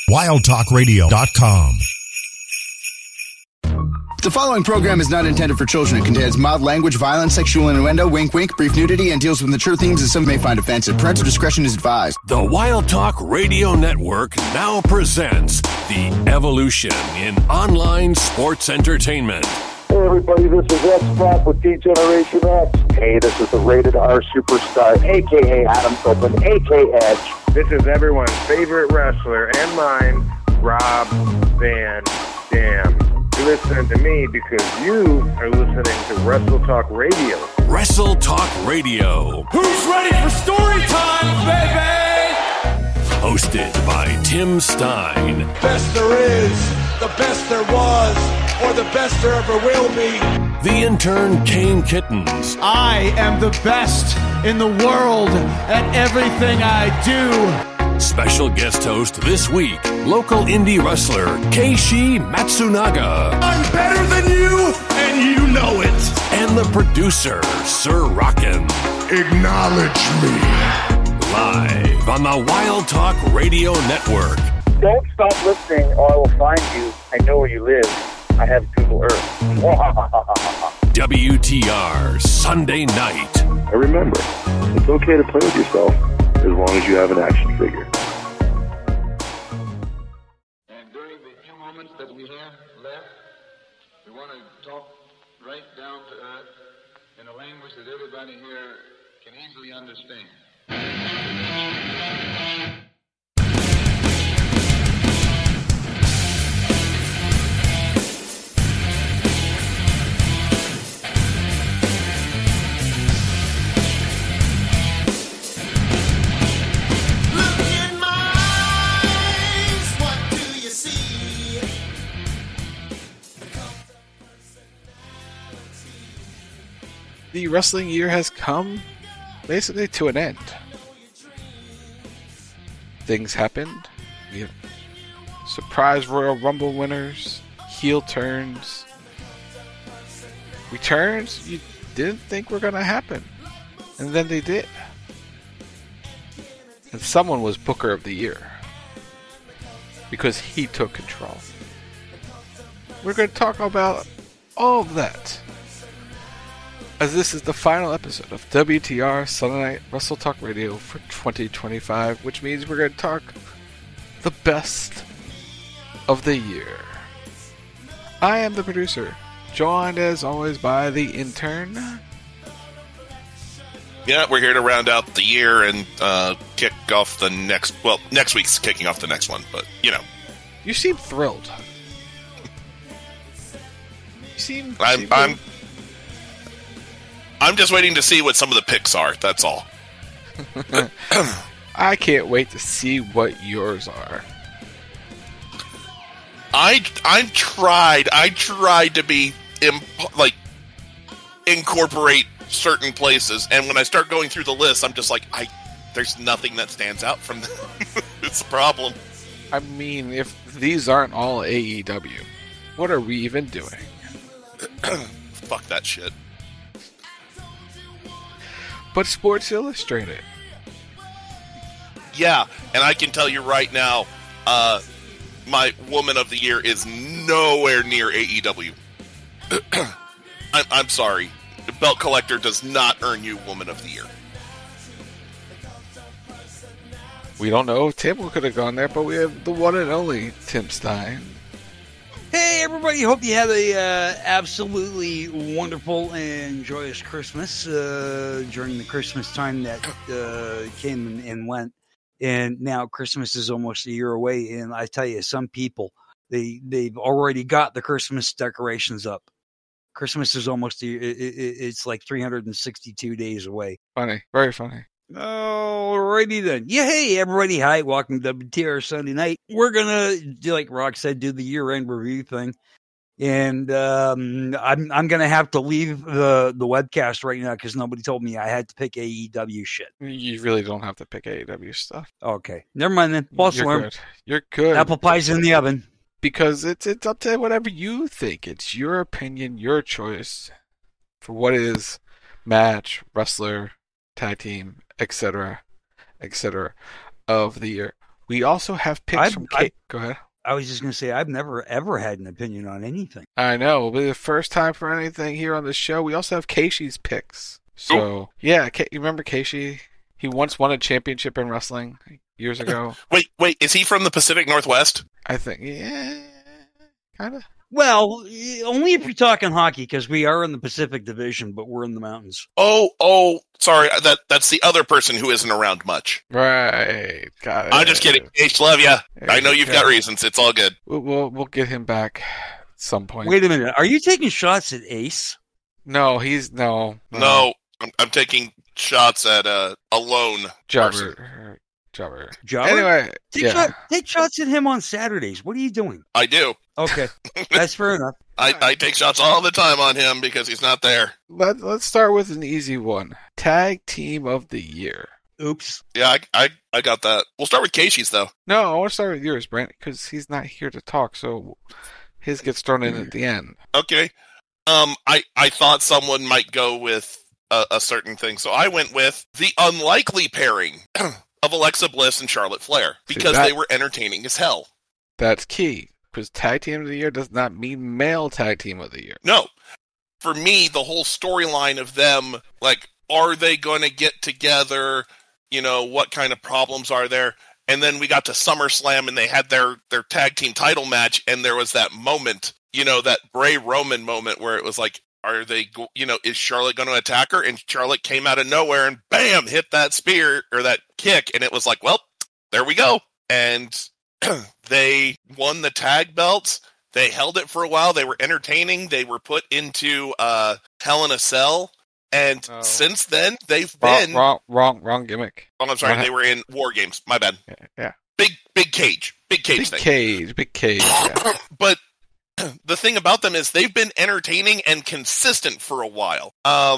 wildtalkradio.com. The following program is not intended for children. It contains mild language, violence, sexual innuendo, wink wink, brief nudity, and deals with mature themes that some may find offensive. Parental discretion is advised. The Wild Talk Radio Network now presents The Evolution in Online Sports Entertainment. Hey everybody, this is X-Pac with D-Generation X. Hey, this is the Rated R Superstar, a.k.a. Adam Copeland, a.k.a. Edge. This is everyone's favorite wrestler and mine, Rob Van Dam. You listen to me because you are listening to Wrestle Talk Radio. Wrestle Talk Radio. Who's ready for story time, baby? Hosted by Tim Stein. Best there is, the best there was, or the best there ever will be. The intern Kane Kittens. I am the best in the world at everything I do. Special guest host this week, local indie wrestler Keishi Matsunaga. I'm better than you, and you know it. And the producer, Sir Rockin'. Acknowledge me. Live on the Wild Talk Radio Network. Don't stop listening or I will find you. I know where you live. I have Google Earth. WTR Sunday night. And remember, it's okay to play with yourself as long as you have an action figure. And during the few moments that we have left, we want to talk right down to earth in a language that everybody here can easily understand. The wrestling year has come basically to an end. Things happened. We have surprise Royal Rumble winners, heel turns, returns you didn't think were going to happen. And then they did. And someone was Booker of the Year because he took control. We're going to talk about all of that, as this is the final episode of WTR Sunday Night Wrestle Talk Radio for 2025, which means we're going to talk the best of the year. I am the producer, joined as always by the intern. Yeah, we're here to round out the year and kick off the next... Well, next week's kicking off the next one, but, you know. You seem thrilled. I'm just waiting to see what some of the picks are, that's all. I can't wait to see what yours are. I tried to be, incorporate certain places, and when I start going through the list, I'm just like, there's nothing that stands out from them. It's a problem. I mean, if these aren't all AEW, what are we even doing? Fuck that shit. But Sports Illustrated. Yeah, and I can tell you right now, my Woman of the Year is nowhere near AEW. I'm sorry. The Belt Collector does not earn you Woman of the Year. We don't know if Tim could have gone there, but we have the one and only Tim Stein. Hey everybody, hope you have a absolutely wonderful and joyous Christmas during the Christmas time that came and went. And now Christmas is almost a year away, and I tell you, some people, they've already got the Christmas decorations up. Christmas is almost, it's like 362 days away. Funny, very funny. Alrighty then. Yeah, hey everybody, hi, welcome to WTR Sunday Night. We're gonna, like Rock said, do the year-end review thing. And I'm gonna have to leave the webcast right now because nobody told me I had to pick AEW shit. You really don't have to pick AEW stuff. Okay, never mind then. False alarm. Good. You're good. Apple pie's in the oven. Because it's up to whatever you think. It's your opinion, your choice for what is match, wrestler, tag team, etc., of the year. We also have picks from Kate. Go ahead. I was just going to say, I've never, ever had an opinion on anything. I know. It'll be the first time for anything here on the show. We also have Keishi's picks. So, yeah, you remember Keishi? He once won a championship in wrestling years ago. Wait, is he from the Pacific Northwest? I think, yeah, kind of. Well, only if you're talking hockey, because we are in the Pacific Division, but we're in the mountains. Oh, sorry, that's the other person who isn't around much. Right, got it. I'm just kidding. H, love ya. I know you've got reasons. It's all good. We'll get him back at some point. Wait a minute. Are you taking shots at Ace? No, he's no. I'm taking shots at a lone Jobber. Anyway, take shots at him on Saturdays. What are you doing? I do. Okay, that's fair enough. I take shots all the time on him because he's not there. Let's start with an easy one. Tag Team of the Year. Oops. Yeah, I got that. We'll start with Keishi's, though. No, I want to start with yours, Brent, because he's not here to talk, so his gets thrown in at the end. Okay. I thought someone might go with a certain thing, so I went with the unlikely pairing of Alexa Bliss and Charlotte Flair because they were entertaining as hell. That's key, because Tag Team of the Year does not mean Male Tag Team of the Year. No. For me, the whole storyline of them, like, are they going to get together? You know, what kind of problems are there? And then we got to SummerSlam and they had their tag team title match, and there was that moment, you know, that Bray Roman moment where it was like, are they, you know, is Charlotte going to attack her? And Charlotte came out of nowhere and bam, hit that spear or that kick. And it was like, well, there we go. And they won the tag belts. They held it for a while. They were entertaining. They were put into Hell in a Cell. And since then, they've been... Wrong gimmick. Oh, I'm sorry. They were in War Games. My bad. Yeah. Big cage. Big cage thing. Big cage. Yeah. But the thing about them is they've been entertaining and consistent for a while.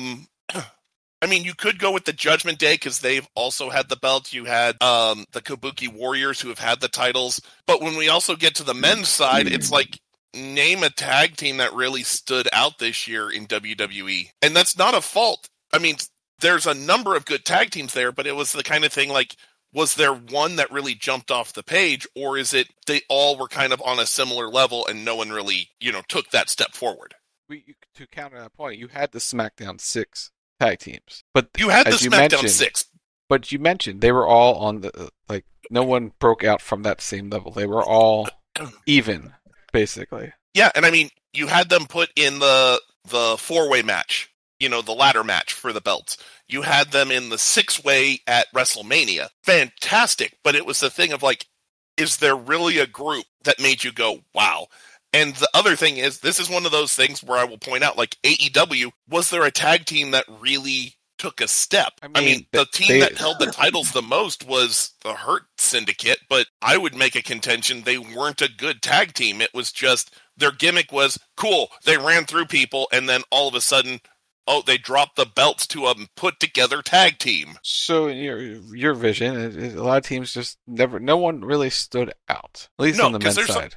I mean, you could go with the Judgment Day because they've also had the belts. You had the Kabuki Warriors who have had the titles. But when we also get to the men's side, it's like, name a tag team that really stood out this year in WWE. And that's not a fault. I mean, there's a number of good tag teams there, but it was the kind of thing like, was there one that really jumped off the page, or is it they all were kind of on a similar level and no one really, you know, took that step forward? To counter that point, you had the SmackDown 6 tag teams. But you had the SmackDown 6. But you mentioned they were all on the, like, no one broke out from that same level. They were all even, basically. Yeah, and I mean, you had them put in the four-way match, you know, the ladder match for the belts. You had them in the six-way at WrestleMania. Fantastic, but it was the thing of, like, is there really a group that made you go, wow? And the other thing is, this is one of those things where I will point out, like, AEW, was there a tag team that really took a step? I mean the team that held the titles the most was the Hurt Syndicate, but I would make a contention they weren't a good tag team. It was just, their gimmick was, cool, they ran through people, and then all of a sudden, they dropped the belts to a put-together tag team. So in your vision, a lot of teams just no one really stood out, at least on the men's side.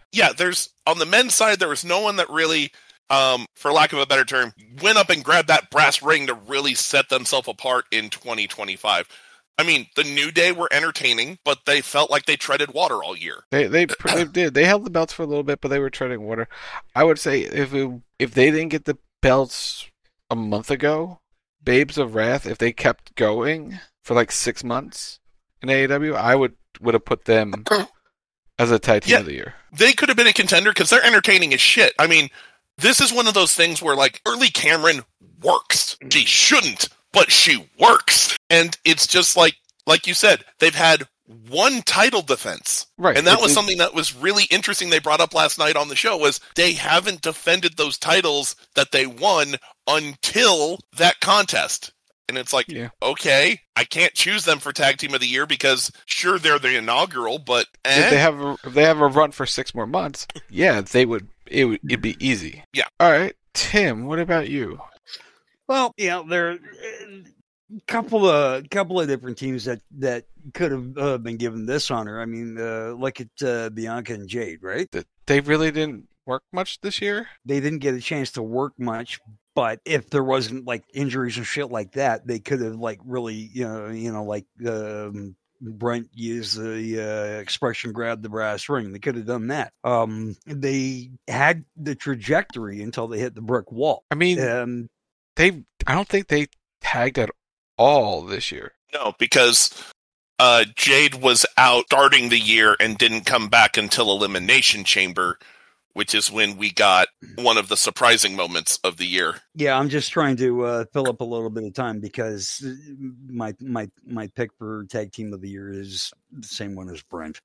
On the men's side, there was no one that really, for lack of a better term, went up and grabbed that brass ring to really set themselves apart in 2025. I mean, the New Day were entertaining, but they felt like they treaded water all year. They did. They held the belts for a little bit, but they were treading water. I would say if they didn't get the belts a month ago, Babes of Wrath, if they kept going for like 6 months in AEW, I would have put them as a tag team of the year. They could have been a contender because they're entertaining as shit. I mean, this is one of those things where, like, Early Cameron works. She shouldn't, but she works. And it's just like you said, they've had one title defense. Right. And that was something that was really interesting they brought up last night on the show, was they haven't defended those titles that they won until that contest. And it's like, okay, I can't choose them for Tag Team of the Year because, sure, they're the inaugural, but... If they have a run for 6 more months, it'd be easy. Yeah. All right. Tim, what about you? Well, you know, there are a couple of different teams that could have been given this honor. I mean, look at Bianca and Jade, right? They really didn't work much this year? They didn't get a chance to work much, but if there wasn't, like, injuries and shit like that, they could have, like, really, Brent used the expression "grab the brass ring." They could have done that. They had the trajectory until they hit the brick wall. I mean, I don't think they tagged at all this year. No, because Jade was out starting the year and didn't come back until Elimination Chamber, which is when we got one of the surprising moments of the year. Yeah, I'm just trying to fill up a little bit of time because my pick for tag team of the year is the same one as Brent.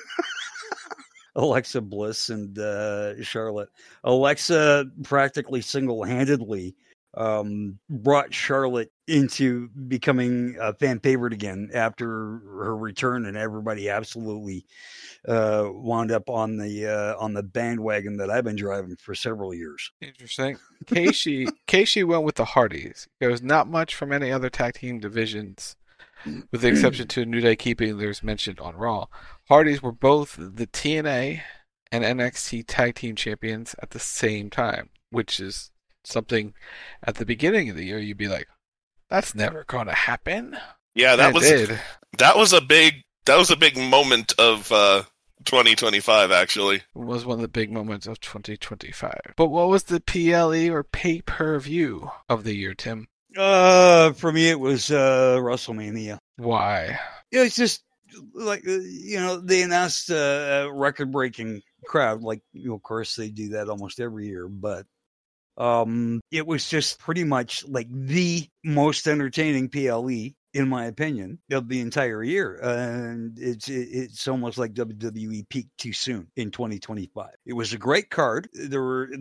Alexa Bliss and Charlotte. Alexa practically single-handedly brought Charlotte into becoming a fan favorite again after her return, and everybody absolutely wound up on the bandwagon that I've been driving for several years. Interesting. Keishi went with the Hardys. There was not much from any other tag team divisions, with the exception to New Day keeping theirs mentioned on Raw. Hardys were both the TNA and NXT tag team champions at the same time, which is something at the beginning of the year you'd be like, that's never going to happen. Yeah, that was a big moment of 2025, actually. It was one of the big moments of 2025. But what was the PLE or pay-per-view of the year, Tim? For me, it was WrestleMania. Why? It's just like, they announced a record-breaking crowd. Like, of course, they do that almost every year, but it was just pretty much like the most entertaining PLE, in my opinion, of the entire year. And it's almost like WWE peaked too soon in 2025. It was a great card. There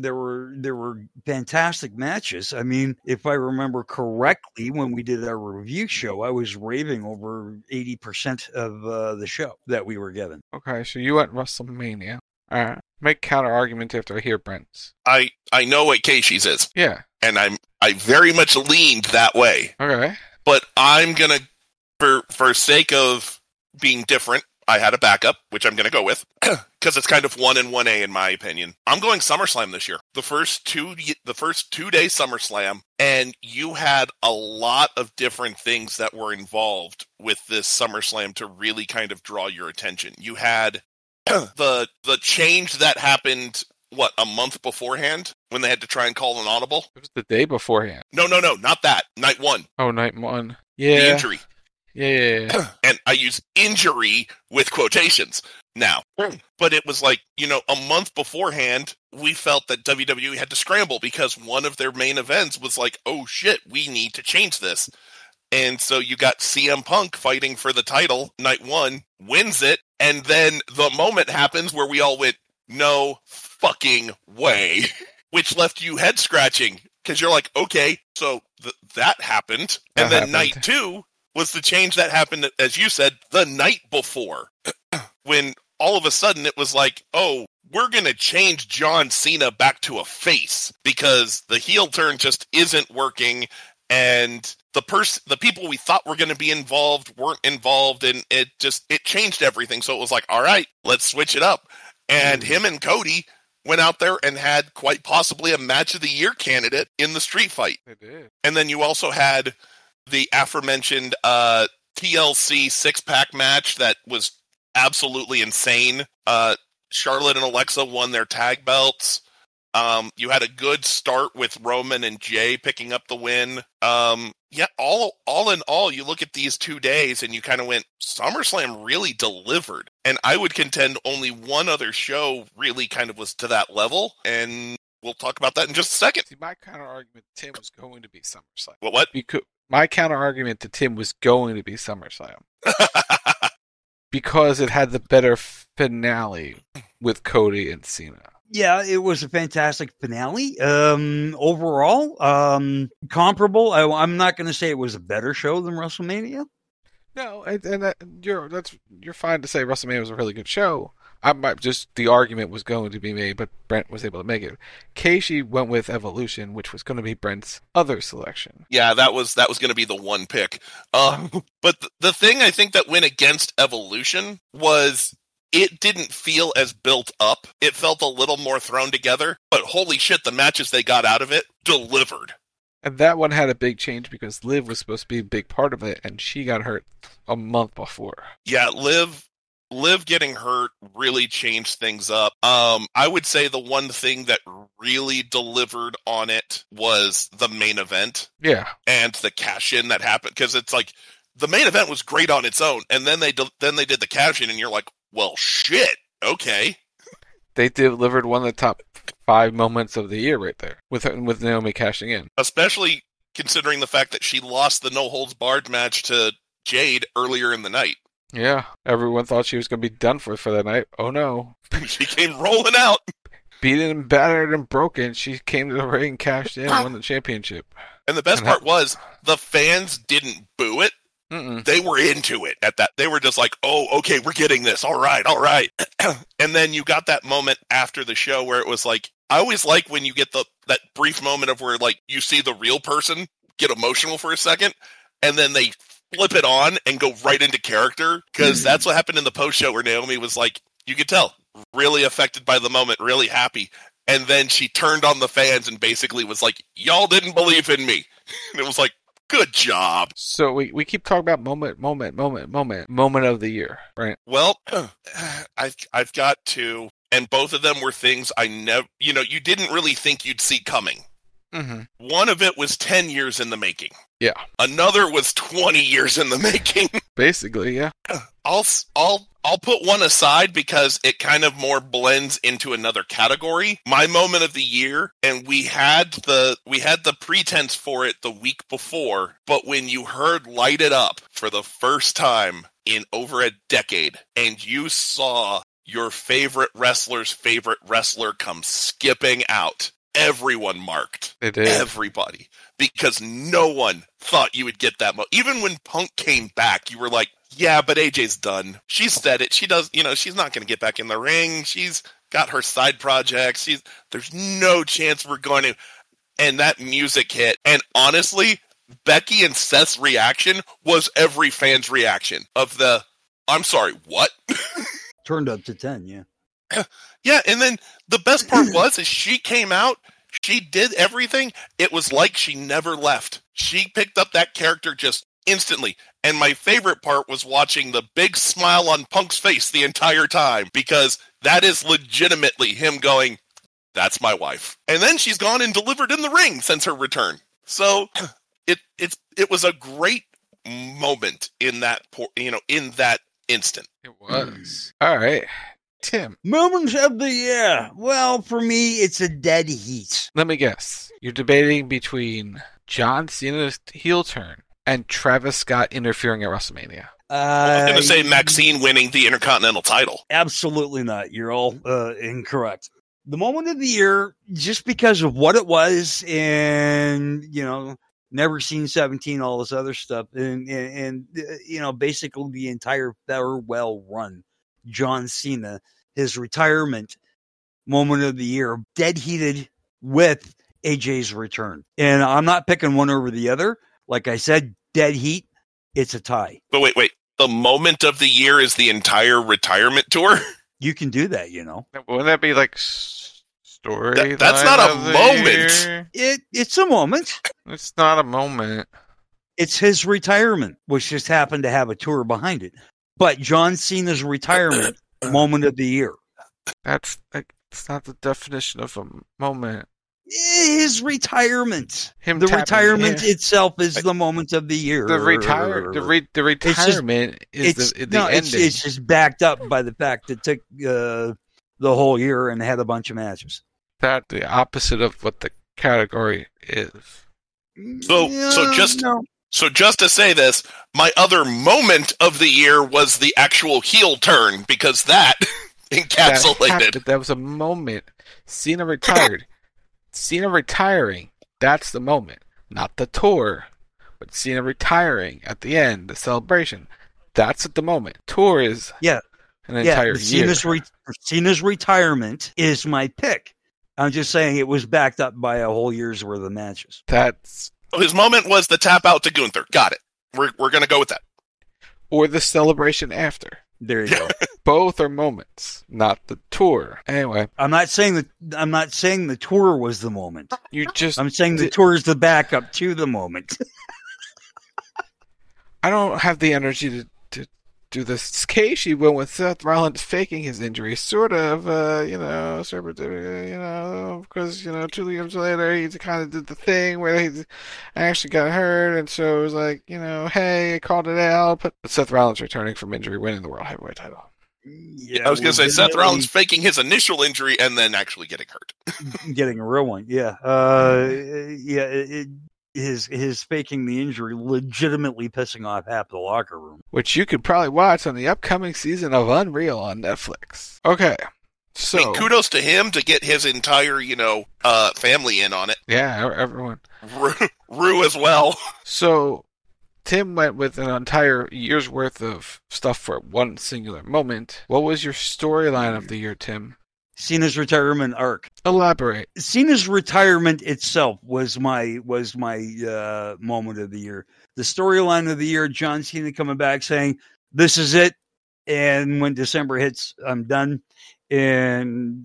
were fantastic matches. I mean, if I remember correctly, when we did our review show, I was raving over 80% of the show that we were given. Okay, so you went WrestleMania. All right. Make counter argument after I hear Brent's. I know what Keishi's is. Yeah. And I very much leaned that way. Okay. But I'm gonna, for sake of being different, I had a backup, which I'm gonna go with, because it's kind of 1 and 1A in my opinion. I'm going SummerSlam this year. The first 2 day SummerSlam, and you had a lot of different things that were involved with this SummerSlam to really kind of draw your attention. You had the change that happened, a month beforehand, when they had to try and call an audible? It was the day beforehand. No, not that. Night 1. Oh, night 1. Yeah. The injury. Yeah. And I use injury with quotations now. But it was like, a month beforehand, we felt that WWE had to scramble because one of their main events was like, oh shit, we need to change this. And so you got CM Punk fighting for the title, night 1, wins it, and then the moment happens where we all went, no fucking way, which left you head scratching because you're like, okay, so that happened. And then night 2 was the change that happened, as you said, the night before, when all of a sudden it was like, oh, we're going to change John Cena back to a face because the heel turn just isn't working. And the people we thought were going to be involved weren't involved, and it changed everything. So it was like, all right, let's switch it up. And him and Cody went out there and had quite possibly a match of the year candidate in the street fight. They did. And then you also had the aforementioned TLC 6-pack match that was absolutely insane. Charlotte and Alexa won their tag belts. You had a good start with Roman and Jay picking up the win. All in all, you look at these 2 days and you kind of went, SummerSlam really delivered. And I would contend only one other show really kind of was to that level, and we'll talk about that in just a second. See, my counter argument to Tim was going to be SummerSlam. What? My counter argument to Tim was going to be SummerSlam. Because it had the better finale with Cody and Cena. Yeah, it was a fantastic finale. Overall, comparable. I'm not going to say it was a better show than WrestleMania. No, you're fine to say WrestleMania was a really good show. The argument was going to be made, but Brent was able to make it. Keishi went with Evolution, which was going to be Brent's other selection. Yeah, that was going to be the one pick. But the thing I think that went against Evolution was it didn't feel as built up. It felt a little more thrown together, but holy shit, the matches they got out of it delivered. And that one had a big change because Liv was supposed to be a big part of it, and she got hurt a month before. Yeah, Liv getting hurt really changed things up. I would say the one thing that really delivered on it was the main event. Yeah. And the cash-in that happened, because it's like, the main event was great on its own, and then they did the cash-in, and you're like, well, shit, okay. They delivered one of the top 5 moments of the year right there, with Naomi cashing in. Especially considering the fact that she lost the no-holds-barred match to Jade earlier in the night. Yeah, everyone thought she was going to be done for the night. Oh no. She came rolling out. Beaten and battered and broken, she came to the ring, cashed in, and won the championship. And the best part was, the fans didn't boo it. Mm-mm. They were into it at that. They were just like, oh, okay, we're getting this. All right. And then you got that moment after the show where it was like, I always like when you get that brief moment of where, like, you see the real person get emotional for a second, and then they flip it on and go right into character, because that's what happened in the post show where Naomi was like, you could tell, really affected by the moment, really happy. And then she turned on the fans and basically was like, y'all didn't believe in me. And it was like, good job. So we keep talking about moment of the year, right? Well, I've got two, and both of them were things I never, you didn't really think you'd see coming. Mm-hmm. One of it was 10 years in the making. Yeah. Another was 20 years in the making. Basically, yeah. I'll put one aside because it kind of more blends into another category. My moment of the year, and we had the pretense for it the week before, but when you heard Light It Up for the first time in over a decade, and you saw your favorite wrestler's favorite wrestler come skipping out, everyone marked. They did. Everybody. Because no one thought you would get that much. Even when Punk came back, you were like, yeah, but AJ's done. She said it. She does, she's not going to get back in the ring. She's got her side projects. There's no chance we're going to. And that music hit. And honestly, Becky and Seth's reaction was every fan's reaction of the, I'm sorry, what? Turned up to 10, yeah. Yeah, and then the best part was is she came out, she did everything. It was like she never left. She picked up that character just instantly. And my favorite part was watching the big smile on Punk's face the entire time, because that is legitimately him going, that's my wife. And then she's gone and delivered in the ring since her return. So it was a great moment in that instant. It was. All right. Tim. Moments of the year. Well, for me, it's a dead heat. Let me guess. You're debating between John Cena's heel turn and Travis Scott interfering at WrestleMania. I was going to say Maxine winning the Intercontinental title. Absolutely not. You're all incorrect. The moment of the year, just because of what it was, and, never seen 17, all this other stuff, and basically the entire farewell run. John Cena, his retirement moment of the year, dead heated with AJ's return. And I'm not picking one over the other. Like I said, dead heat, it's a tie. But wait. The moment of the year is the entire retirement tour? You can do that, Wouldn't that be like story? That's not a moment. It's a moment. It's not a moment. It's his retirement, which just happened to have a tour behind it. But John Cena's retirement moment of the year. That's not the definition of a moment. His retirement. The retirement itself is the moment of the year. The retirement is the ending. It's just backed up by the fact that it took the whole year and had a bunch of matches. That's the opposite of what the category is. So just to say this, my other moment of the year was the actual heel turn, because that encapsulated. That was a moment. Cena retired. Cena retiring, that's the moment. Not the tour, but Cena retiring at the end, the celebration. That's at the moment. Tour is an entire year. Cena's retirement is my pick. I'm just saying it was backed up by a whole year's worth of matches. His moment was the tap out to Gunther. Got it. We're going to go with that. Or the celebration after. There you go. Both are moments, not the tour. Anyway, I'm not saying the tour was the moment. I'm saying the tour is the backup to the moment. I don't have the energy to do this. Casey went with Seth Rollins faking his injury, sort of, because 2 years later he kind of did the thing where he actually got hurt, and so it was like, hey, I called it out. But Seth Rollins returning from injury, winning the World Heavyweight title. Yeah, I was going to say Seth Rollins faking his initial injury and then actually getting hurt. Getting a real one, yeah. His faking the injury legitimately pissing off half the locker room. Which you could probably watch on the upcoming season of Unreal on Netflix. Okay. So, I mean, kudos to him to get his entire, family in on it. Yeah, everyone. Rue as well. So, Tim went with an entire year's worth of stuff for one singular moment. What was your storyline of the year, Tim? Cena's retirement arc. Elaborate. Cena's retirement itself was my moment of the year. The storyline of the year, John Cena coming back saying, "This is it," and when December hits, I'm done. And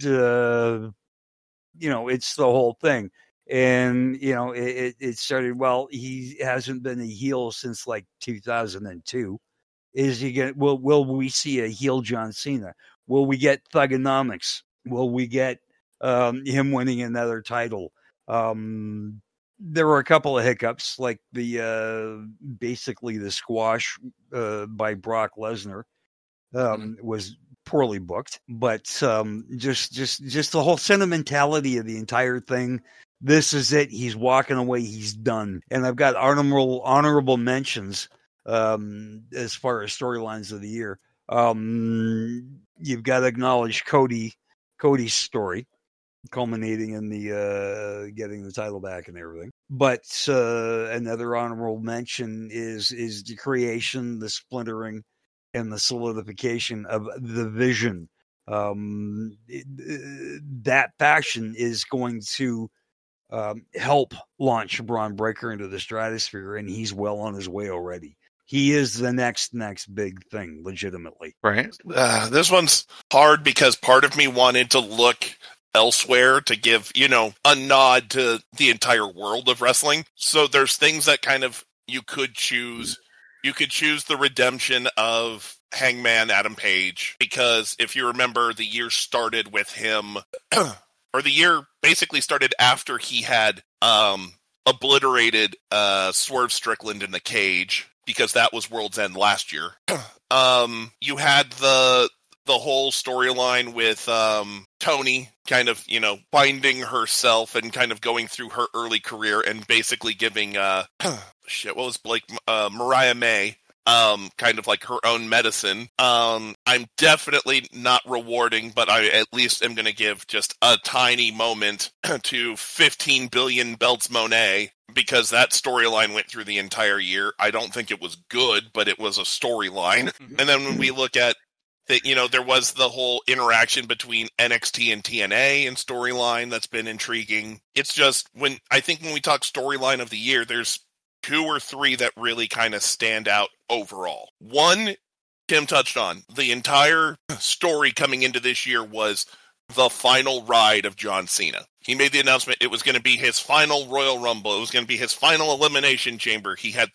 it's the whole thing. And it started. Well, he hasn't been a heel since like 2002. Is he going? Will we see a heel John Cena? Will we get Thugonomics? Will we get him winning another title? There were a couple of hiccups, like basically the squash by Brock Lesnar was poorly booked, but just the whole sentimentality of the entire thing. This is it. He's walking away. He's done. And I've got honorable mentions as far as storylines of the year. You've got to acknowledge Cody's story, culminating in the getting the title back and everything. But another honorable mention is the creation, the splintering, and the solidification of the Vision. That faction is going to help launch Braun Breaker into the stratosphere, and he's well on his way already. He is the next big thing, legitimately. Right. This one's hard because part of me wanted to look elsewhere to give, a nod to the entire world of wrestling. So there's things that kind of you could choose. You could choose the redemption of Hangman Adam Page, because if you remember, the year started with him, or the year basically started after he had obliterated Swerve Strickland in the cage, because that was World's End last year. You had the whole storyline with Tony kind of, finding herself and kind of going through her early career and basically giving, what was Blake, Mariah May, kind of like her own medicine. I'm definitely not rewarding, but I at least am going to give just a tiny moment to 15 billion belts Monet, because that storyline went through the entire year. I don't think it was good, but it was a storyline. And then when we look at that, there was the whole interaction between NXT and TNA and storyline that's been intriguing. It's just when we talk storyline of the year, there's 2 or 3 that really kind of stand out overall. One, Tim touched on, the entire story coming into this year was the final ride of John Cena. He made the announcement it was going to be his final Royal Rumble. It was going to be his final Elimination Chamber. He had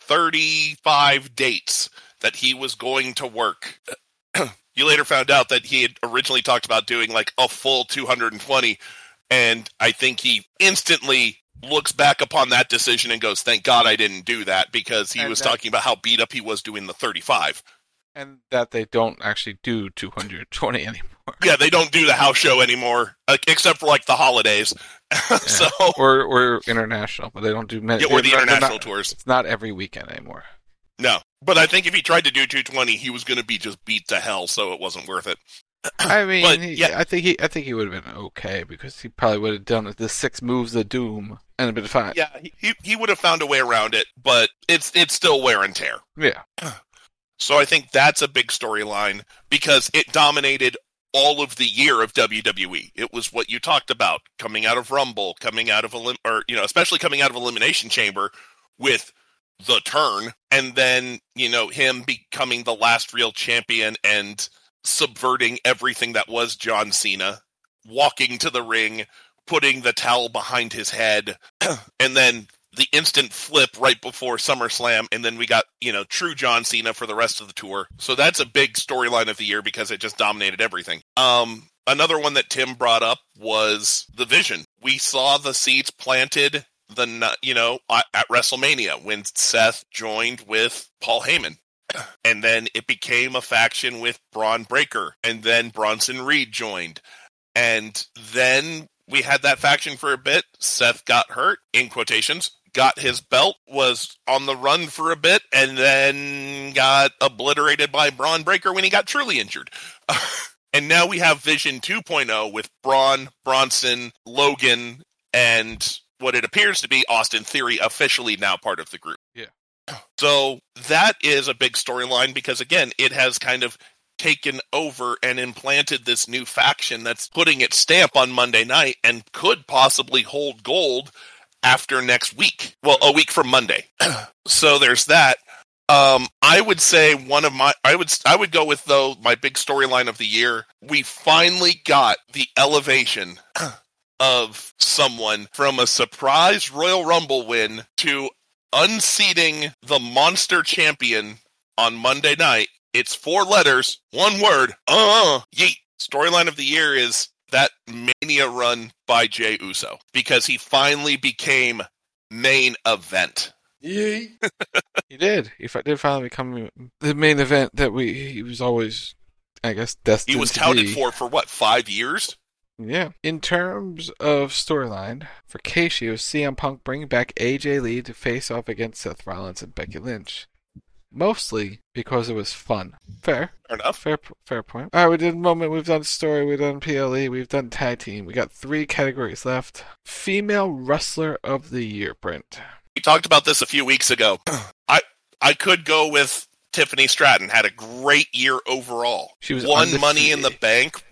35 dates that he was going to work. You later found out that he had originally talked about doing like a full 220, and I think he instantly looks back upon that decision and goes, thank God I didn't do that, because he was talking about how beat up he was doing the 35. And that they don't actually do 220 anymore. Yeah, they don't do the house show anymore, except for like the holidays. So or international, but they don't do many. Yeah, or the international tours. It's not every weekend anymore. No, but I think if he tried to do 220, he was going to be just beat to hell, so it wasn't worth it. I mean, I think he would have been okay, because he probably would have done the 6 moves of doom and been fine. Yeah, he would have found a way around it, but it's still wear and tear. Yeah. So I think that's a big storyline, because it dominated all of the year of WWE. It was what you talked about, coming out of Rumble, coming out of especially coming out of Elimination Chamber, with the turn, and then, him becoming the last real champion and subverting everything that was John Cena, walking to the ring, putting the towel behind his head, and then the instant flip right before SummerSlam, and then we got, true John Cena for the rest of the tour. So that's a big storyline of the year because it just dominated everything. Another one that Tim brought up was the Vision. We saw the seeds planted at WrestleMania when Seth joined with Paul Heyman. And then it became a faction with Braun Breaker, and then Bronson Reed joined. And then we had that faction for a bit. Seth got hurt, in quotations, got his belt, was on the run for a bit, and then got obliterated by Braun Breaker when he got truly injured. And now we have Vision 2.0 with Braun, Bronson, Logan, and what it appears to be Austin Theory officially now part of the group. Yeah. So that is a big storyline because, again, it has kind of taken over and implanted this new faction that's putting its stamp on Monday night and could possibly hold gold after next week. Well, a week from Monday. So there's that. I would say I would go with, though, my big storyline of the year. We finally got the elevation of someone from a surprise Royal Rumble win to unseating the Monster Champion on Monday night. It's 4 letters, 1 word. Yeet. Storyline of the year is that Mania run by Jey Uso because he finally became main event. Yeet. He did. He did finally become the main event that he was always, I guess, destined to be. He was touted for what, 5 years? Yeah. In terms of storyline, for Keishi, it was CM Punk bringing back AJ Lee to face off against Seth Rollins and Becky Lynch. Mostly because it was fun. Fair enough. Fair point. All right, we did moment. We've done story. We've done PLE. We've done tag team. We got 3 categories left. Female Wrestler of the Year, Brent. We talked about this a few weeks ago. I could go with Tiffany Stratton. Had a great year overall. She was won Money in the Bank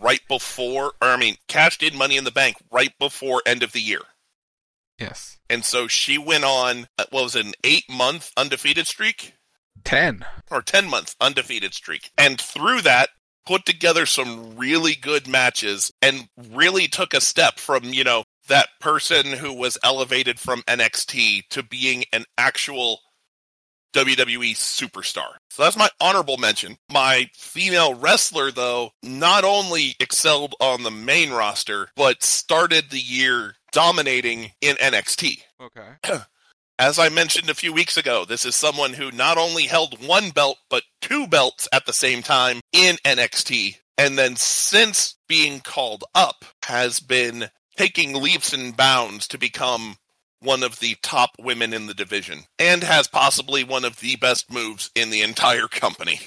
cashed in Money in the Bank right before end of the year. Yes. And so she went on, what was it, an 8-month undefeated streak? 10. Or 10-month undefeated streak. And through that, put together some really good matches and really took a step from, that person who was elevated from NXT to being an actual WWE superstar. So that's my honorable mention. My female wrestler, though, not only excelled on the main roster, but started the year dominating in NXT. Okay. As I mentioned a few weeks ago, this is someone who not only held 1 belt, but 2 belts at the same time in NXT. And then since being called up, has been taking leaps and bounds to become one of the top women in the division. And has possibly one of the best moves in the entire company.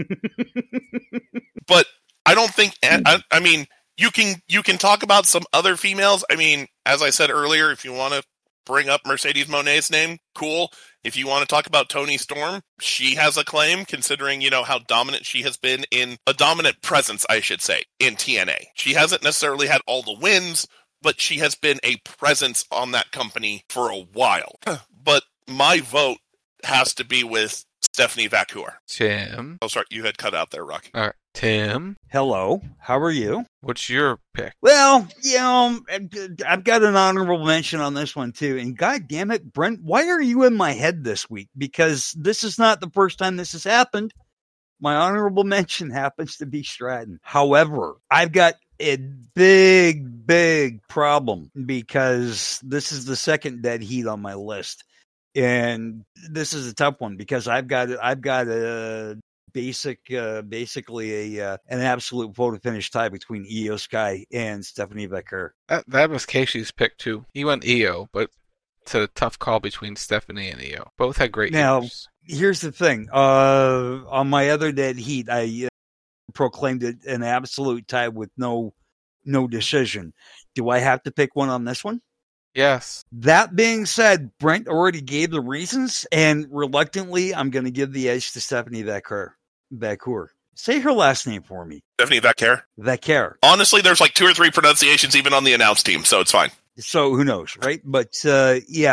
But I don't think, I mean, you can talk about some other females. I mean, as I said earlier, if you want to bring up Mercedes Moné's name, cool. If you want to talk about Toni Storm, she has a claim considering, how dominant she has been in a dominant presence, I should say, in TNA. She hasn't necessarily had all the wins, but she has been a presence on that company for a while. But my vote has to be with Stephanie Vaquer. Tim. Oh, sorry, you had cut out there, Rocky. All right. Tim. Hello. How are you? What's your pick? Well, I've got an honorable mention on this one, too. And God damn it, Brent, why are you in my head this week? Because this is not the first time this has happened. My honorable mention happens to be Stratton. However, I've got a big problem because this is the second dead heat on my list. And this is a tough one because I've got a basically an absolute photo finish tie between Io Sky and Stephanie Vaquer. That was Keishi's pick too. He went Io, but it's a tough call between Stephanie and Io. Both had great years. Here's the thing. On my other dead heat, I proclaimed it an absolute tie with no decision. Do I have to pick one on this one? Yes. That being said, Brent already gave the reasons, and reluctantly, I'm going to give the edge to Stephanie Vaquer. Say her last name for me. Stephanie Vaquer? Vaquer. Honestly, there's like 2 or 3 pronunciations even on the announce team, so it's fine. So who knows, right? But yeah,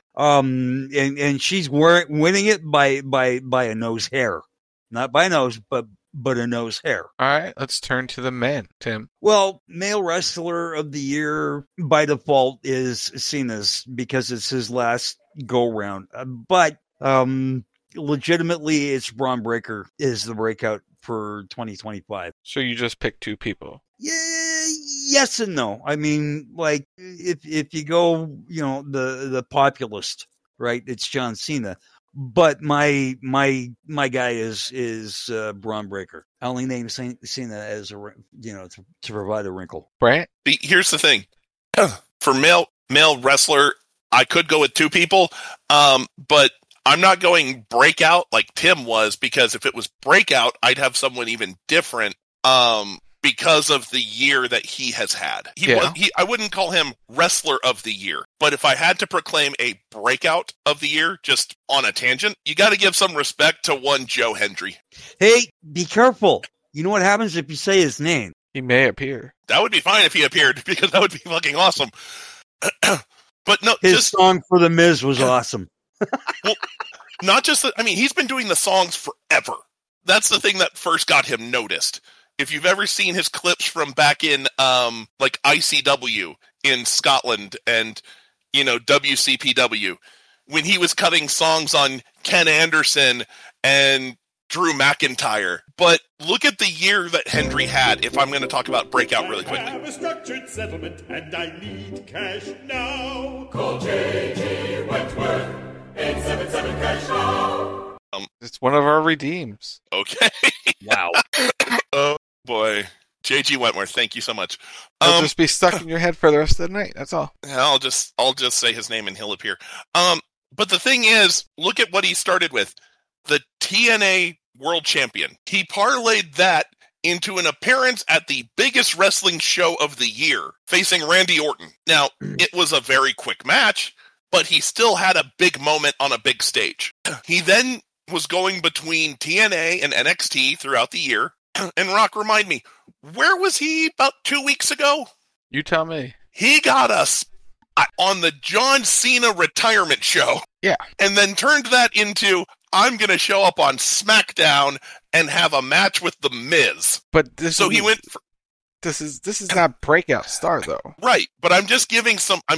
And she's winning it by a nose hair, not by a nose, but a nose hair. All right, let's turn to the men, Tim. Well, male wrestler of the year by default is Cena's because it's his last go round. But legitimately, it's Braun Breaker is the breakout for 2025. So you just picked two people. Yeah, yes and no. I mean, like if you go, the populist, right? It's John Cena. But my guy is Braun Breaker. I only named Cena as to provide a wrinkle. Right. Here's the thing: for male wrestler, I could go with two people, but I'm not going breakout like Tim was, because if it was breakout, I'd have someone even different. Because of the year that he has had. I wouldn't call him wrestler of the year, but if I had to proclaim a breakout of the year, just on a tangent, you got to give some respect to one Joe Hendry. Hey, be careful. You know what happens if you say his name? He may appear. That would be fine if he appeared, because that would be fucking awesome. But no, his song for The Miz was awesome. Well, not just that, I mean, he's been doing the songs forever. That's the thing that first got him noticed. If you've ever seen his clips from back in, like ICW in Scotland and, WCPW, when he was cutting songs on Ken Anderson and Drew McIntyre. But look at the year that Hendry had, if I'm going to talk about breakout really quickly. I have a structured settlement and I need cash now. Call J.G. Wentworth, 877 cash now. It's one of our redeems. Okay. Wow. Oh, boy. J.G. Wentworth, thank you so much. He'll just be stuck in your head for the rest of the night. That's all. I'll just say his name and he'll appear. But the thing is, look at what he started with. The TNA World Champion. He parlayed that into an appearance at the biggest wrestling show of the year, facing Randy Orton. Now, it was a very quick match, but he still had a big moment on a big stage. He then was going between TNA and NXT throughout the year. And Rock, remind me, where was he about 2 weeks ago? You tell me. He got us on the John Cena retirement show. Yeah. And then turned that into, I'm going to show up on SmackDown and have a match with The Miz. But he went for, this is not breakout star though. Right. But I'm just giving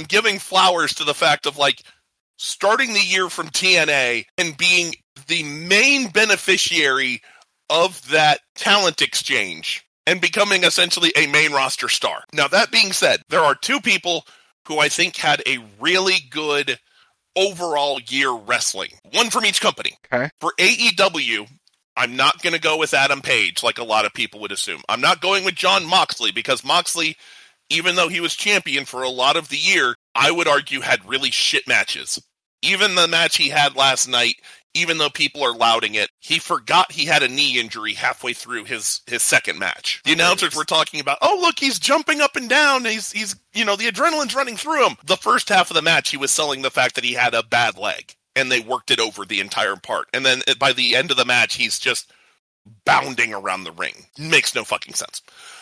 flowers to the fact of like starting the year from TNA and being the main beneficiary of that talent exchange and becoming essentially a main roster star. Now, that being said, there are two people who I think had a really good overall year wrestling. One from each company. Okay. For AEW, I'm not going to go with Adam Page like a lot of people would assume. I'm not going with Jon Moxley because Moxley, even though he was champion for a lot of the year, I would argue had really shit matches. Even the match he had last night, even though people are lauding it, he forgot he had a knee injury halfway through his second match. The announcers were talking about, oh, look, he's jumping up and down. He's the adrenaline's running through him. The first half of the match, he was selling the fact that he had a bad leg, and they worked it over the entire part. And then by the end of the match, he's just bounding around the ring. Makes no fucking sense.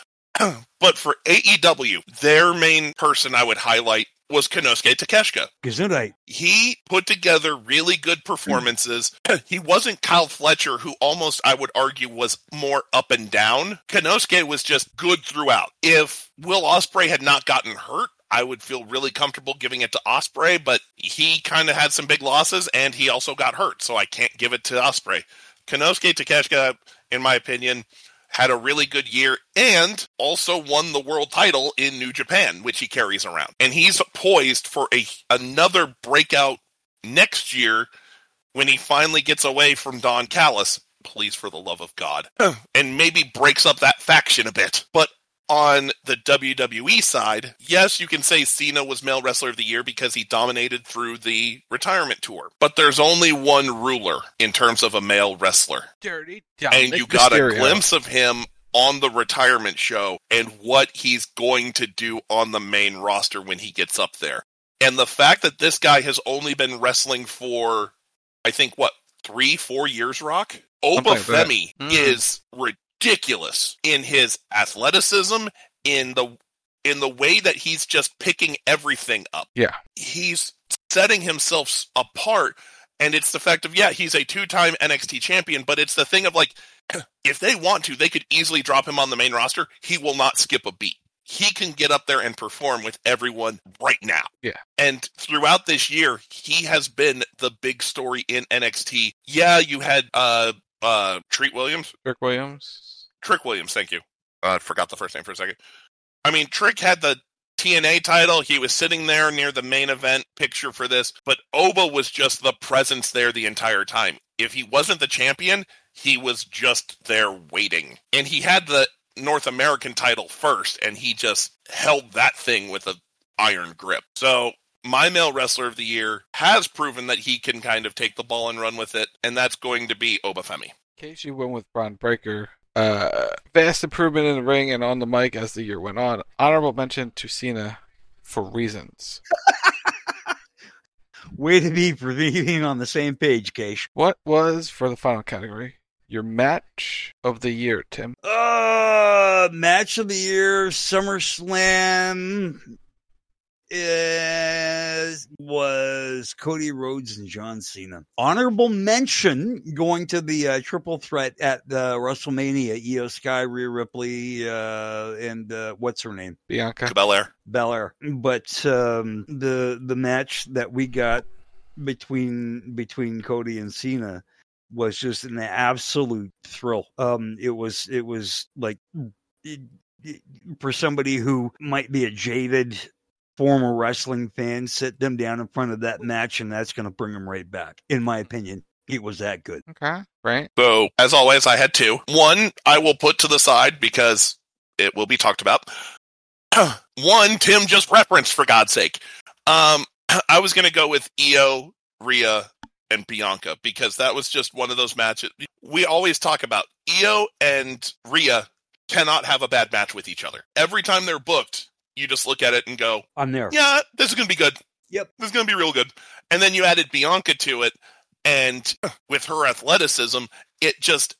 But for AEW, their main person I would highlight was Konosuke Takeshita. Gesundheit. He put together really good performances. He wasn't Kyle Fletcher, who almost, I would argue, was more up and down. Konosuke was just good throughout. If Will Ospreay had not gotten hurt, I would feel really comfortable giving it to Ospreay, but he kind of had some big losses, and he also got hurt, so I can't give it to Ospreay. Konosuke Takeshita, in my opinion, had a really good year, and also won the world title in New Japan, which he carries around. And he's poised for another breakout next year when he finally gets away from Don Callis, please for the love of God, and maybe breaks up that faction a bit. But on the WWE side, yes, you can say Cena was Male Wrestler of the Year because he dominated through the retirement tour. But there's only one ruler in terms of a male wrestler. Dirty and you got a glimpse of him on the retirement show and what he's going to do on the main roster when he gets up there. And the fact that this guy has only been wrestling for, I think, 3-4 years, Rock? Obafemi is ridiculous in his athleticism, in the way that he's just picking everything up. Yeah. He's setting himself apart. And it's the fact of, yeah, he's a 2-time NXT champion, but it's the thing of like, if they want to, they could easily drop him on the main roster. He will not skip a beat. He can get up there and perform with everyone right now. Yeah. And throughout this year, he has been the big story in NXT. Yeah, you had Trick Williams, thank you. I forgot the first name for a second. I mean, Trick had the TNA title. He was sitting there near the main event picture for this, but Oba was just the presence there the entire time. If he wasn't the champion, he was just there waiting. And he had the North American title first, and he just held that thing with an iron grip. So my male wrestler of the year has proven that he can kind of take the ball and run with it, and that's going to be Obafemi. Casey went with Braun Breaker. Vast improvement in the ring and on the mic as the year went on. Honorable mention to Cena for reasons. Way to be for being on the same page, Case. What was, for the final category, your match of the year, Tim? Match of the year, SummerSlam was Cody Rhodes and John Cena. Honorable mention going to the triple threat at the WrestleMania. Io Sky, Rhea Ripley, and what's her name? Bianca Belair. But the match that we got between Cody and Cena was just an absolute thrill. It was like, for somebody who might be a jaded former wrestling fan, sit them down in front of that match, and that's going to bring them right back. In my opinion, it was that good. Okay, right. So, as always, I had two. One, I will put to the side because it will be talked about. One, Tim just referenced, for God's sake. I was going to go with Io, Rhea, and Bianca, because that was just one of those matches. We always talk about Io and Rhea cannot have a bad match with each other. Every time they're booked, you just look at it and go, I'm there. Yeah, this is going to be good. Yep. This is going to be real good. And then you added Bianca to it, and with her athleticism, it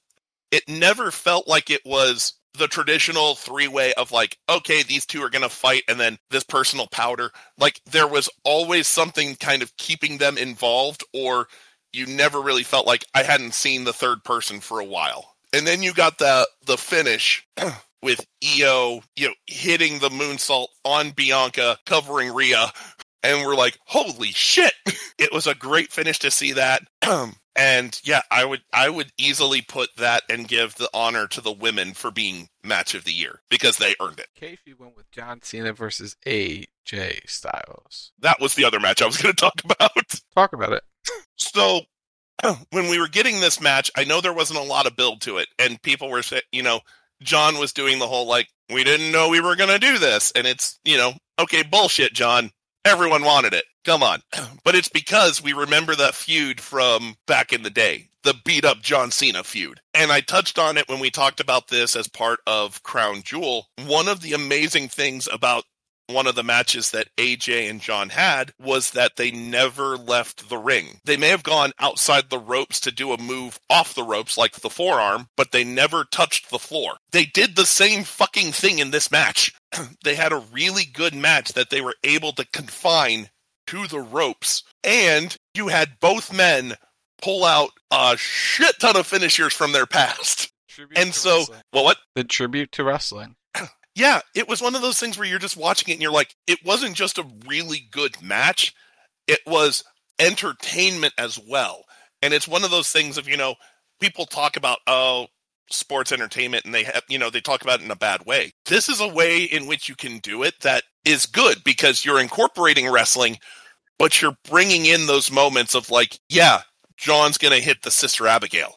never felt like it was the traditional three-way of like, okay, these two are going to fight, and then this personal powder. Like, there was always something kind of keeping them involved, or you never really felt like I hadn't seen the third person for a while. And then you got the finish with Io, hitting the moonsault on Bianca, covering Rhea, and we're like, holy shit! It was a great finish to see that. And yeah, I would easily put that and give the honor to the women for being match of the year, because they earned it. Casey went with John Cena versus AJ Styles. That was the other match I was going to talk about. Talk about it. So, when we were getting this match, I know there wasn't a lot of build to it, and people were saying, John was doing the whole, like, we didn't know we were going to do this, and it's, okay, bullshit, John. Everyone wanted it. Come on. But it's because we remember that feud from back in the day, the beat-up John Cena feud. And I touched on it when we talked about this as part of Crown Jewel. One of the amazing things about one of the matches that AJ and John had was that they never left the ring. They may have gone outside the ropes to do a move off the ropes, like the forearm, but they never touched the floor. They did the same fucking thing in this match. They had a really good match that they were able to confine to the ropes, and you had both men pull out a shit ton of finishers from their past. And so, wrestling. What? The tribute to wrestling. Yeah, it was one of those things where you're just watching it and you're like, it wasn't just a really good match, it was entertainment as well. And it's one of those things of, people talk about, sports entertainment, and they have, they talk about it in a bad way. This is a way in which you can do it that is good, because you're incorporating wrestling, but you're bringing in those moments of like, yeah, John's going to hit the Sister Abigail.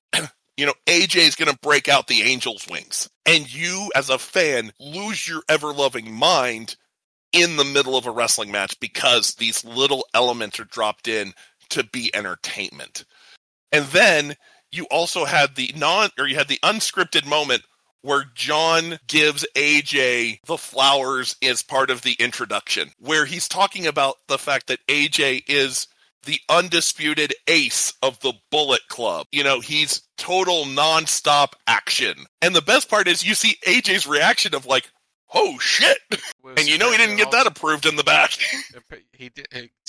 AJ's going to break out the angel's wings. And you, as a fan, lose your ever-loving mind in the middle of a wrestling match because these little elements are dropped in to be entertainment. And then you also had the unscripted moment where John gives AJ the flowers as part of the introduction, where he's talking about the fact that AJ is the undisputed ace of the Bullet Club. He's total non-stop action. And the best part is you see AJ's reaction of like, oh shit. And he didn't get that approved in the back.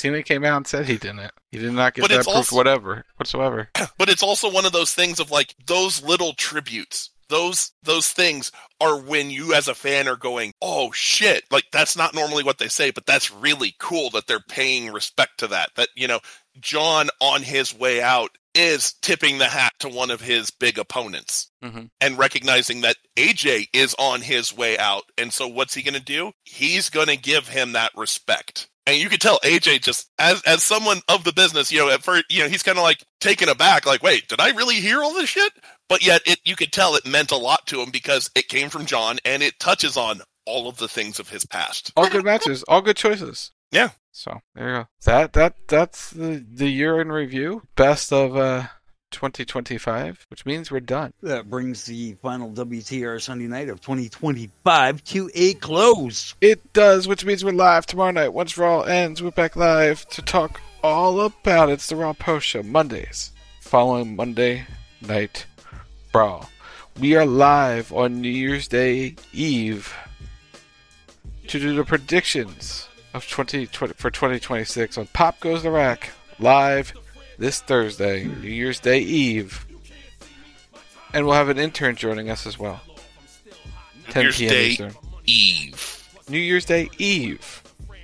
Cena came out and said he didn't. He did not get But that it's proof also- whatsoever. But it's also one of those things of like those little tributes. Those things are when you as a fan are going, oh shit, like that's not normally what they say, but that's really cool that they're paying respect to that. That, you know, John on his way out is tipping the hat to one of his big opponents and recognizing that AJ is on his way out. And so what's he going to do? He's going to give him that respect. And you could tell AJ just as someone of the business, you know, at first, you know, he's kind of like taken aback, like, wait, did I really hear all this shit? But yet you could tell it meant a lot to him because it came from John and it touches on all of the things of his past. All good matches, all good choices. Yeah. So there you go. That's the year in review. Best of 2025, which means we're done. That brings the final WTR Sunday night of 2025 to a close. It does, which means we're live tomorrow night. Once Raw ends, we're back live to talk all about it. It's the Raw Post Show, Mondays, following Monday Night Brawl. We are live on New Year's Day Eve to do the predictions of 2026 on Pop Goes the Rack, live this Thursday, New Year's Day Eve. And we'll have an intern joining us as well. 10 p.m. Eastern. Eve. New Year's Day Eve.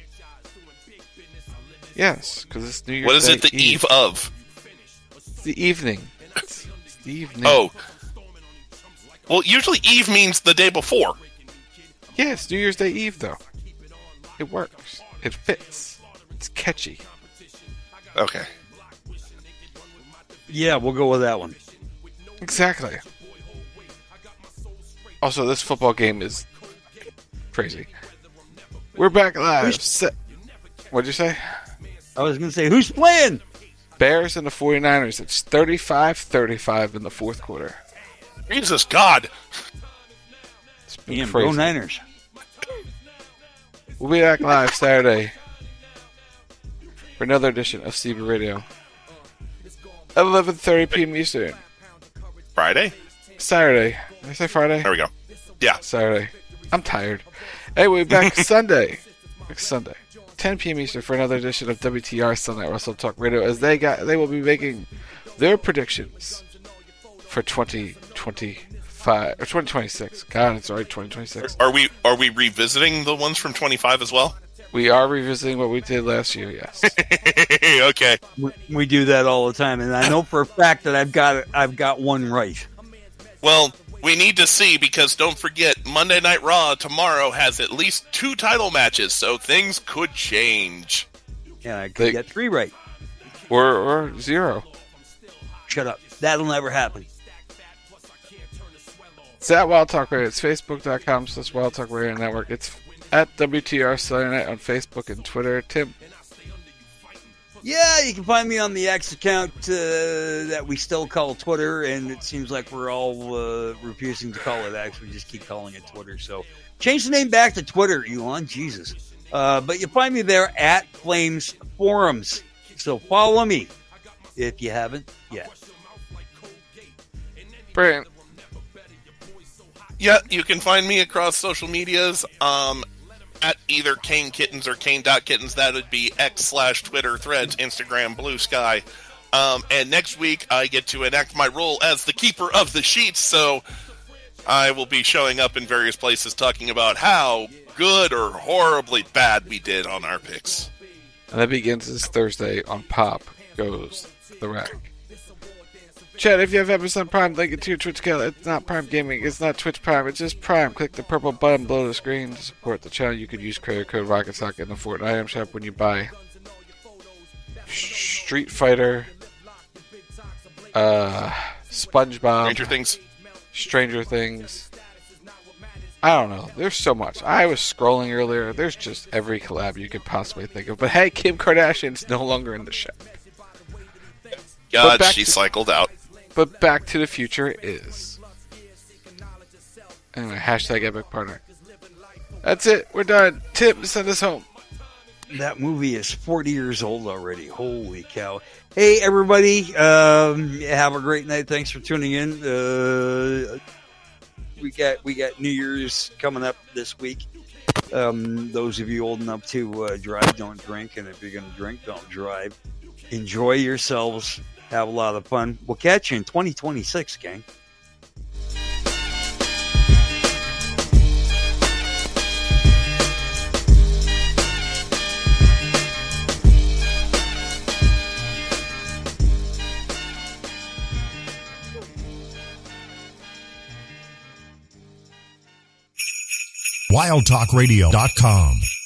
Yes, because it's New Year's Day. What is it the eve of? It's the evening. It's the evening. Oh. Well, usually Eve means the day before. Yeah, it's New Year's Day Eve, though. It works. It fits. It's catchy. Okay. Yeah, we'll go with that one. Exactly. Also, this football game is crazy. We're back live. What'd you say? I was going to say, who's playing? Bears and the 49ers. It's 35-35 in the fourth quarter. Jesus God. It's been Damn, crazy. go Niners. We'll be back live Saturday for another edition of CB Radio. 11:30 p.m. Eastern. Friday? Saturday. Did I say Friday? There we go. Yeah. Saturday. I'm tired. Anyway, back Sunday. Next Sunday. 10 p.m. Eastern for another edition of WTR Sunday Wrestle Talk Radio as they will be making their predictions for 2025 or 2026. God, it's already 2026. Are we revisiting the ones from 25 as well? We are revisiting what we did last year, yes. Okay. We do that all the time, and I know for a fact that I've got one right. Well, we need to see because don't forget, Monday Night Raw tomorrow has at least 2 title matches, so things could change. Yeah, I could get 3 right. Or 0. Shut up. That'll never happen. It's at Wild Talk Radio. It's Facebook.com/Wild Talk Radio Network. It's at WTR Sunday Night on Facebook and Twitter. Tim? Yeah, you can find me on the X account that we still call Twitter, and it seems like we're all refusing to call it X. We just keep calling it Twitter. So change the name back to Twitter, Elon. Jesus. But you'll find me there at Flames Forums. So follow me if you haven't yet. Brilliant. Yeah, you can find me across social medias at either Kane Kittens or Kane.Kittens. That would be X/Twitter, Threads, Instagram, Blue Sky. And next week, I get to enact my role as the keeper of the sheets, so I will be showing up in various places talking about how good or horribly bad we did on our picks. And that begins this Thursday on Pop Goes the Rack. Chat, if you have Amazon Prime, link it to your Twitch account. It's not Prime Gaming. It's not Twitch Prime. It's just Prime. Click the purple button below the screen to support the channel. You could use credit code RocketSock in the Fortnite item shop when you buy Street Fighter, SpongeBob, Stranger Things. I don't know. There's so much. I was scrolling earlier. There's just every collab you could possibly think of. But hey, Kim Kardashian's no longer in the show. God, she cycled out. But Back to the Future is. Anyway, hashtag Epic Partner. That's it. We're done. Tim, send us home. That movie is 40 years old already. Holy cow. Hey, everybody. Have a great night. Thanks for tuning in. We got New Year's coming up this week. Those of you old enough to drive, don't drink. And if you're going to drink, don't drive. Enjoy yourselves. Have a lot of fun. We'll catch you in 2026, gang. WildTalkRadio.com